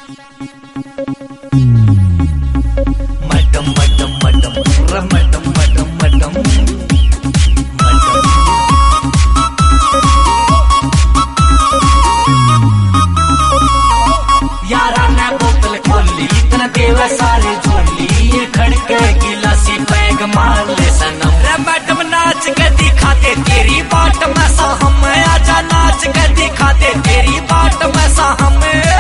madam madam madam madam madam madam यारा ने बोतल खोली इतना देवे सारे झोली ये खड़के गिलासी पैग मार ले सनम रे मैडम नाच के दिखाते तेरी बाट में सा हम आजा नाच के दिखाते तेरी बाट में सा हम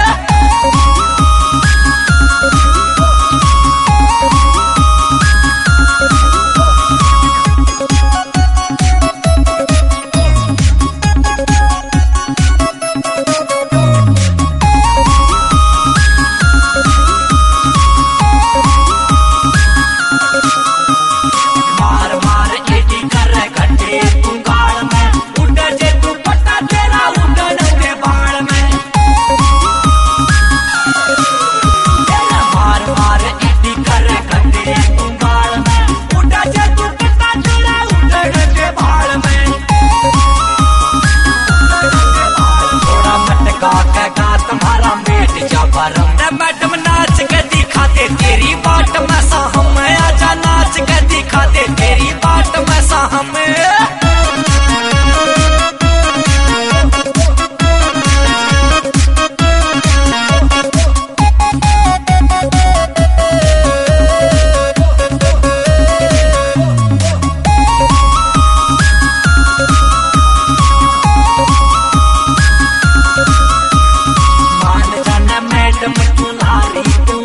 मैडम नाच के दिखाते तेरी बाट में सा हम आजा नाच के दिखाते तेरी बाट में सा हम मान जाना मैडम तुम्हारी